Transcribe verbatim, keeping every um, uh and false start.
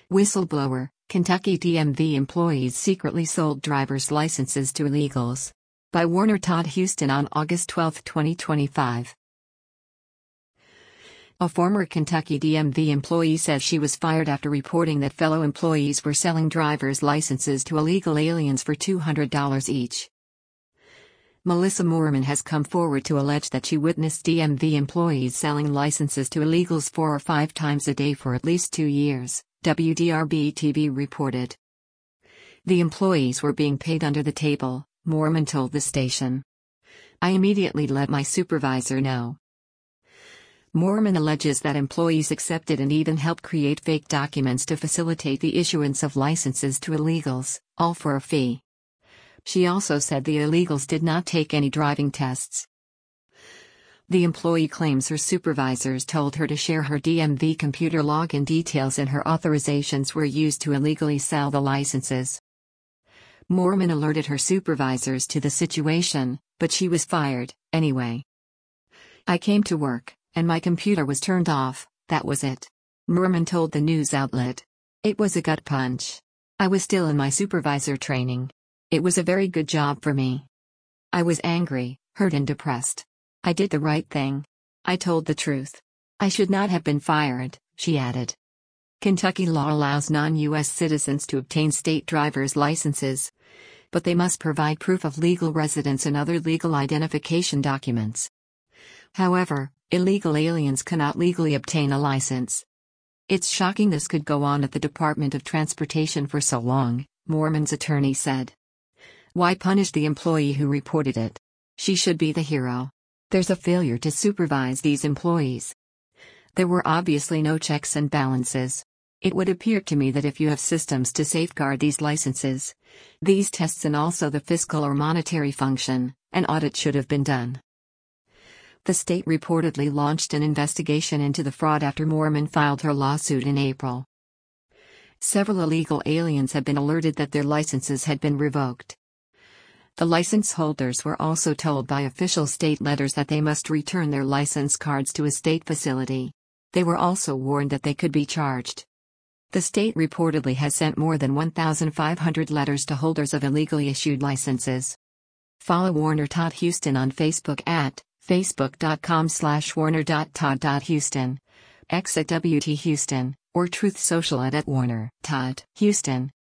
Whistleblower: Kentucky D M V employees secretly sold driver's licenses to illegals. By Warner Todd Huston on August twelfth, twenty twenty-five. A former Kentucky D M V employee says she was fired after reporting that fellow employees were selling driver's licenses to illegal aliens for two hundred dollars each. Melissa Moorman has come forward to allege that she witnessed D M V employees selling licenses to illegals four or five times a day for at least two years, W D R B T V reported. The employees were being paid under the table, Moorman told the station. I immediately let my supervisor know. Moorman alleges that employees accepted and even helped create fake documents to facilitate the issuance of licenses to illegals, all for a fee. She also said the illegals did not take any driving tests. The employee claims her supervisors told her to share her D M V computer login details and her authorizations were used to illegally sell the licenses. Moorman alerted her supervisors to the situation, but she was fired, anyway. I came to work, and my computer was turned off, that was it. Moorman told the news outlet. It was a gut punch. I was still in my supervisor training. It was a very good job for me. I was angry, hurt and depressed. I did the right thing. I told the truth. I should not have been fired, she added. Kentucky law allows non-U S citizens to obtain state driver's licenses, but they must provide proof of legal residence and other legal identification documents. However, illegal aliens cannot legally obtain a license. It's shocking this could go on at the Department of Transportation for so long, Moorman's attorney said. Why punish the employee who reported it? She should be the hero. There's a failure to supervise these employees. There were obviously no checks and balances. It would appear to me that if you have systems to safeguard these licenses, these tests and also the fiscal or monetary function, an audit should have been done. The state reportedly launched an investigation into the fraud after Moorman filed her lawsuit in April. Several illegal aliens have been alerted that their licenses had been revoked. The license holders were also told by official state letters that they must return their license cards to a state facility. They were also warned that they could be charged. The state reportedly has sent more than one thousand five hundred letters to holders of illegally issued licenses. Follow Warner Todd Huston on Facebook at facebook.com slash warner.todd.huston, X at W T Huston, or Truth Social at, at Warner Todd Huston.